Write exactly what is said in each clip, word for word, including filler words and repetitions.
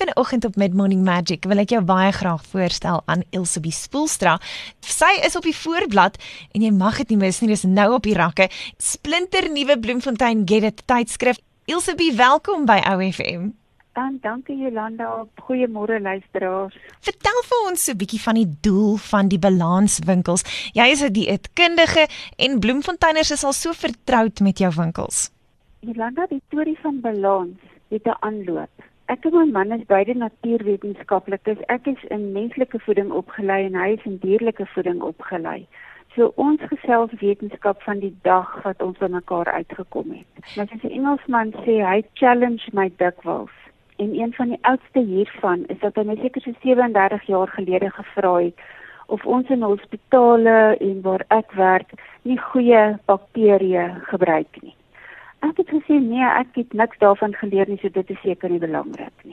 Vanoggend op Mid-Morning Magic wil ek jou baie graag voorstel aan Elsabie Spoelstra. Sy is op die voorblad en jy mag dit nie mis nie, dis nou op die rakke. Splinter nuwe Bloemfontein Get It tydskrif. Elsabie, welkom by O F M. En dankie Jolanda, goeiemôre luisteraars. Vertel vir ons so 'n bietjie van die doel van die balanswinkels. Jy is 'n dieetkundige en Bloemfonteiners is al so vertroud met jou winkels. Jolanda, die storie van balans het 'n aanloop. Ek en my man is beide natuurwetenskaplikes. Ek is in menslike voeding opgelei en hy is in dierlike voeding opgelei. So ons gesels wetenskap van die dag wat ons by mekaar uitgekom het. Maar soos 'n Engelsman sê, hy challenge my dikwels. En een van die oudste hiervan is dat hy my seker so sewe en dertig jaar gelede gevra het of ons in hospitale en waar ek werk nie goeie bakterieë gebruik nie. Ek het gesê, nee, ek het niks daarvan geleer nie, so dit is seker nie belangrik nie.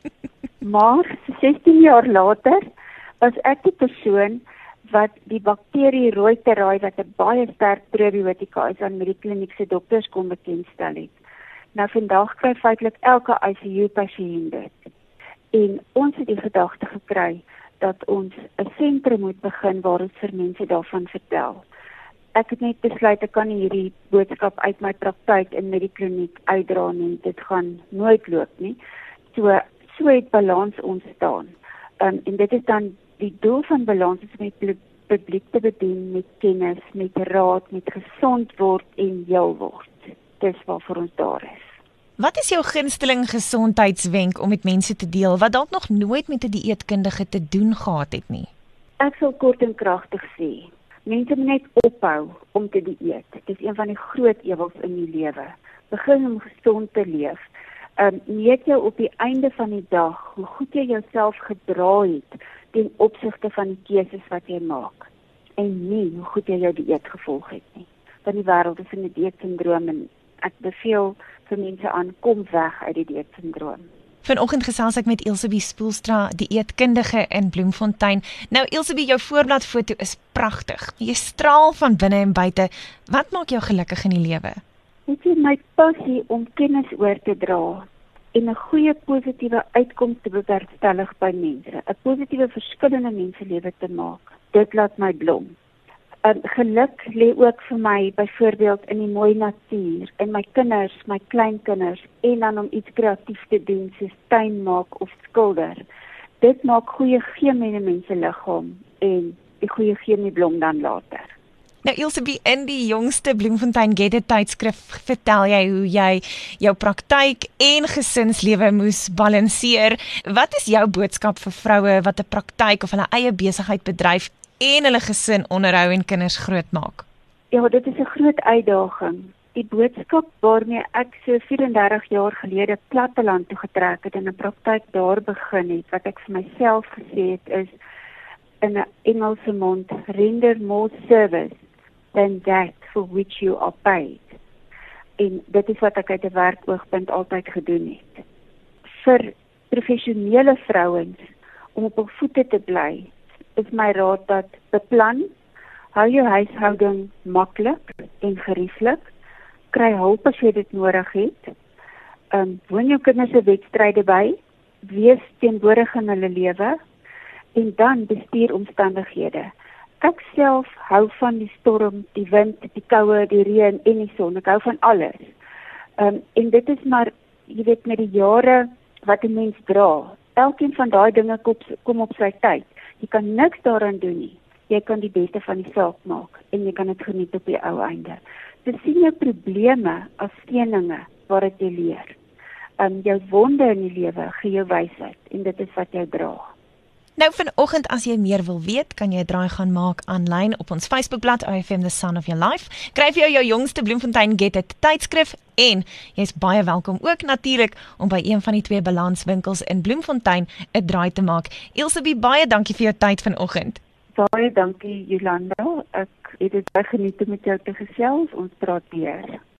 Maar, sestien jaar later, was ek die persoon wat die bakterie Reuteri, wat 'n baie sterk probiotika is, aan met die kliniekse dokters kon bekendstel het. Nou, vandag kry feitlik elke I C U-pasiënt dit. En ons het die gedagte gekry dat ons 'n sentrum moet begin waar ons vir mense daarvan vertel. Ek het net besluit, ek kan nie hierdie boodskap uit my praktyk in met die kliniek uitdra nie, dit gaan nooit loop nie. So, so het balans ontstaan. Um, en dit is dan, die doel van balans is met publiek te bedien, met kennis, met raad, met gesond word en heel word. Dis waarvoor ons daar is. Wat is jou gunsteling gesondheidswenk om met mense te deel, wat dalk nog nooit met 'n dieetkundige te doen gehad het nie? Ek sal kort en kragtig sê, mense moet net ophou om te dieet. Dit is een van die groot ewels in die lewe. Begin om gesond te leef. Um, meet jou op die einde van die dag, hoe goed jy jouself gedra het ten opsigte van die keuses wat jy maak. En nie hoe goed jy jou dieet gevolg het nie. Want die wêreld is in 'n dieetsindroom en ek beveel vir mense aan, kom weg uit die dieetsindroom. Vanoggend gesels ek met Elsabie Spoelstra, dieetkundige in Bloemfontein. Nou Elsabie, jou voorbladfoto is pragtig. Jy straal van binne en buite. Wat maak jou gelukkig in die lewe? Weet jy, my passie om kennis oor te dra en 'n goeie positiewe uitkoms te bewerkstellig by mense, 'n positiewe verskil in 'n menselewe te maak. Dit laat my blom. Um, geluk lê ook vir my byvoorbeeld in die mooi natuur, in my kinders, my kleinkinders, en dan om iets kreatief te doen, soos tuin maak of skilder. Dit maak goeie chemie in 'n mens se liggaam en die goeie chemie blom dan later. Nou Elsabie, in die jongste Bloemfontein Get It tydskrif vertel jy hoe jy jou praktyk en gesinslewe moes balanseer. Wat is jou boodskap vir vroue wat 'n praktyk of hulle eie besigheid bedryf en hulle gesin onderhou en kinders grootmaak? Ja, dit is 'n groot uitdaging. Die boodskap waarmee ek so vyf en dertig jaar gelede platteland toe getrek het en 'n praktyk daar begin het, wat ek vir myself gesê het is, in 'n Engelse mond, render more service than that for which you are paid. En dit is wat ek uit 'n werkoogpunt altyd gedoen het. Vir professionele vrouens, om op hul voete te bly, is my raad dat beplan, hou jou huishouding maklik en gerieflik, kry hulp as jy dit nodig het, um, woon jou kinders se wedstryde by, wees teenwoordig in hulle lewe, en dan bestuur omstandighede. Ek self hou van die storm, die wind, die koue, die reën en die son, ek hou van alles. Um, en dit is maar, jy weet, met die jare wat 'n mens dra, elkeen van daai dinge kom, kom op sy tyd. Jy kan niks daaraan doen nie. Jy kan die beste van die saak maak en jy kan dit geniet op die ou einde. So sien jou probleme as steeninge waaruit jy leer. Um, jou wonde in die lewe gee jou wysheid en dit is wat jy dra. Nou vanoggend, as jy meer wil weet, kan jy 'n draai gaan maak aanlyn op ons Facebookblad O F M The Sun of Your Life. Skryf jou jou jongste Bloemfontein Get It tydskrif en jy's baie welkom ook natuurlik om by een van die twee balanswinkels in Bloemfontein 'n draai te maak. Elsabie, baie dankie vir jou tyd vanoggend. Baie dankie Jolanda. Ek het dit baie geniet om met jou te gesels. Ons praat weer.